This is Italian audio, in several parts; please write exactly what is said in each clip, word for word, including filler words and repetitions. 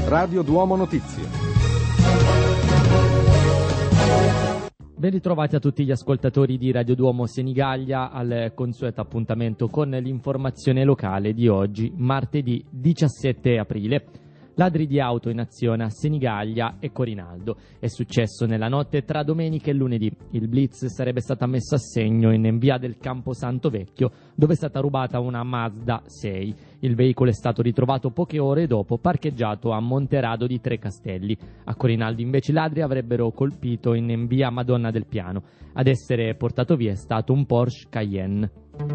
Radio Duomo Notizie. Ben ritrovati a tutti gli ascoltatori di Radio Duomo Senigallia al consueto appuntamento con l'informazione locale di oggi, martedì diciassette aprile. Ladri di auto in azione a Senigallia e Corinaldo. È successo nella notte tra domenica e lunedì. Il blitz sarebbe stato messo a segno in via del Camposanto Vecchio, dove è stata rubata una Mazda sei. Il veicolo è stato ritrovato poche ore dopo, parcheggiato a Monterado di Tre Castelli. A Corinaldo invece i ladri avrebbero colpito in via Madonna del Piano. Ad essere portato via è stato un Porsche Cayenne.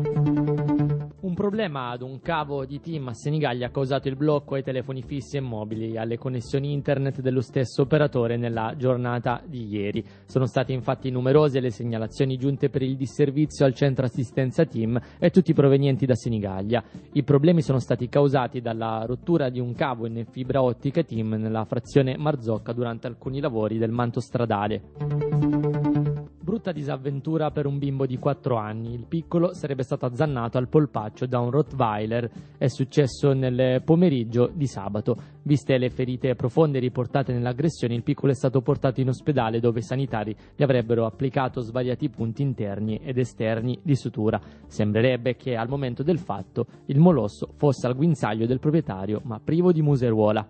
Un problema ad un cavo di TIM a Senigallia ha causato il blocco ai telefoni fissi e mobili alle connessioni internet dello stesso operatore nella giornata di ieri. Sono state infatti numerose le segnalazioni giunte per il disservizio al centro assistenza TIM e tutti provenienti da Senigallia. I problemi sono stati causati dalla rottura di un cavo in fibra ottica TIM nella frazione Marzocca durante alcuni lavori del manto stradale. Brutta disavventura per un bimbo di quattro anni. Il piccolo sarebbe stato azzannato al polpaccio da un Rottweiler. È successo nel pomeriggio di sabato. Viste le ferite profonde riportate nell'aggressione, il piccolo è stato portato in ospedale dove i sanitari gli avrebbero applicato svariati punti interni ed esterni di sutura. Sembrerebbe che al momento del fatto il molosso fosse al guinzaglio del proprietario, ma privo di museruola.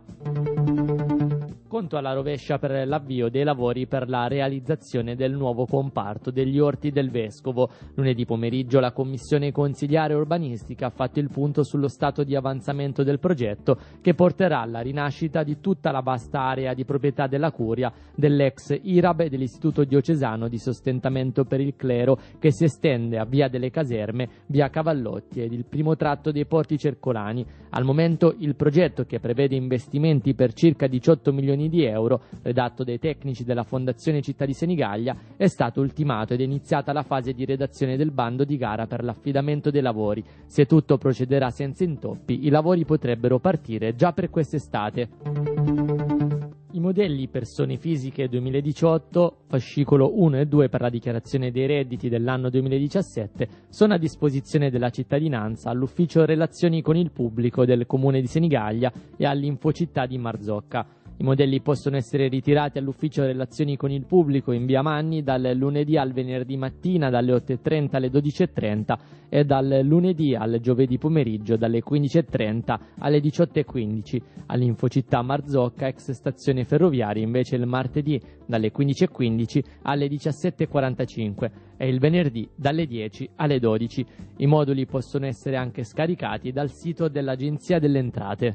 Conto alla rovescia per l'avvio dei lavori per la realizzazione del nuovo comparto degli Orti del Vescovo. Lunedì pomeriggio la Commissione Consiliare Urbanistica ha fatto il punto sullo stato di avanzamento del progetto che porterà alla rinascita di tutta la vasta area di proprietà della Curia, dell'ex I R A B e dell'Istituto Diocesano di Sostentamento per il Clero, che si estende a Via delle Caserme, Via Cavallotti ed il primo tratto dei Porti Cercolani. Al momento il progetto, che prevede investimenti per circa diciotto milioni di euro, redatto dai tecnici della Fondazione Città di Senigallia, è stato ultimato ed è iniziata la fase di redazione del bando di gara per l'affidamento dei lavori. Se tutto procederà senza intoppi, i lavori potrebbero partire già per quest'estate. I modelli persone fisiche duemiladiciotto, fascicolo uno e due per la dichiarazione dei redditi dell'anno duemiladiciassette, sono a disposizione della cittadinanza all'ufficio relazioni con il pubblico del comune di Senigallia e all'Infocittà di Marzocca. I modelli possono essere ritirati all'ufficio relazioni con il pubblico in via Manni dal lunedì al venerdì mattina dalle otto e trenta alle dodici e trenta e dal lunedì al giovedì pomeriggio dalle quindici e trenta alle diciotto e quindici. All'Infocittà Marzocca, ex stazione ferroviaria, invece il martedì dalle quindici e quindici alle diciassette e quarantacinque e il venerdì dalle dieci alle dodici. I moduli possono essere anche scaricati dal sito dell'Agenzia delle Entrate.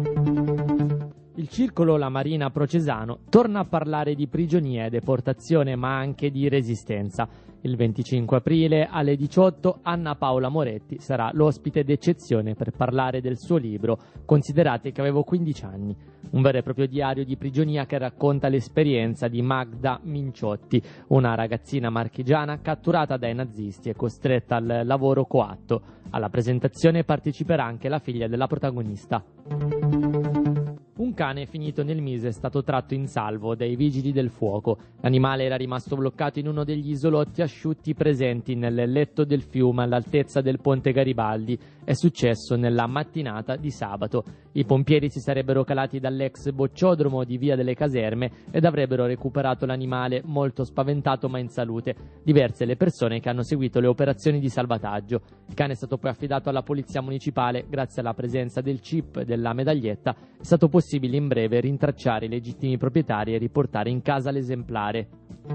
Il circolo La Marina Procesano torna a parlare di prigionia e deportazione, ma anche di resistenza. Il venticinque aprile alle diciotto Anna Paola Moretti sarà l'ospite d'eccezione per parlare del suo libro Considerate che avevo quindici anni, un vero e proprio diario di prigionia che racconta l'esperienza di Magda Minciotti, una ragazzina marchigiana catturata dai nazisti e costretta al lavoro coatto. Alla presentazione parteciperà anche la figlia della protagonista. Un cane finito nel Mise è stato tratto in salvo dai vigili del fuoco. L'animale era rimasto bloccato in uno degli isolotti asciutti presenti nel letto del fiume all'altezza del ponte Garibaldi. È successo nella mattinata di sabato. I pompieri si sarebbero calati dall'ex bocciodromo di Via delle Caserme ed avrebbero recuperato l'animale molto spaventato ma in salute. Diverse le persone che hanno seguito le operazioni di salvataggio. Il cane è stato poi affidato alla polizia municipale. Grazie alla presenza del chip e della medaglietta è stato possibile in breve rintracciare i legittimi proprietari e riportare in casa l'esemplare.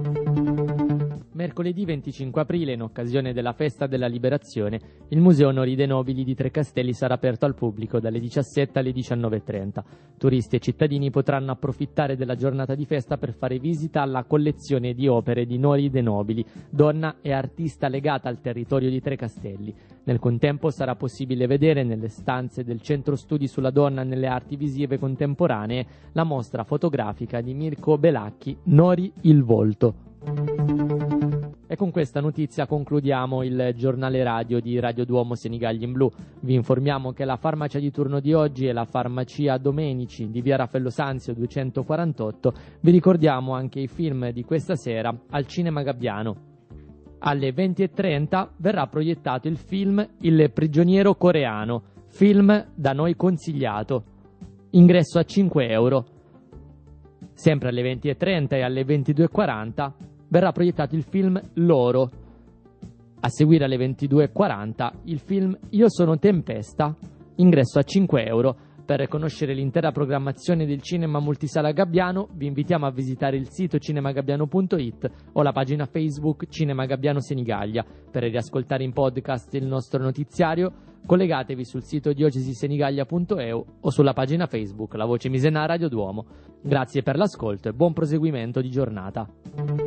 Mercoledì venticinque aprile, in occasione della Festa della Liberazione, il Museo Onori dei Nobili di Tre Castelli sarà aperto al pubblico dalle diciassette alle diciannove e trenta. Turisti e cittadini potranno approfittare della giornata di festa per fare visita alla collezione di opere di Nori dei Nobili, donna e artista legata al territorio di Tre Castelli. Nel contempo sarà possibile vedere nelle stanze del Centro Studi sulla Donna nelle Arti Visive Contemporanee la mostra fotografica di Mirko Belacchi, Nori il volto. E con questa notizia concludiamo il giornale radio di Radio Duomo Senigallia in Blu. Vi informiamo che la farmacia di turno di oggi è la farmacia Domenici di via Raffaello Sanzio duecentoquarantotto. Vi ricordiamo anche i film di questa sera al Cinema Gabbiano. Alle venti e trenta verrà proiettato il film Il prigioniero coreano, film da noi consigliato. ingresso a cinque euro. Sempre alle venti e trenta e alle ventidue e quaranta verrà proiettato il film Loro. A seguire alle ventidue e quaranta il film Io sono Tempesta, ingresso a cinque euro. Per conoscere l'intera programmazione del Cinema Multisala Gabbiano vi invitiamo a visitare il sito cinemagabbiano punto it o la pagina Facebook Cinema Gabbiano Senigallia. Per riascoltare in podcast il nostro notiziario collegatevi sul sito diocesisenigallia punto e u o sulla pagina Facebook La Voce Misenà Radio Duomo. Grazie per l'ascolto e buon proseguimento di giornata.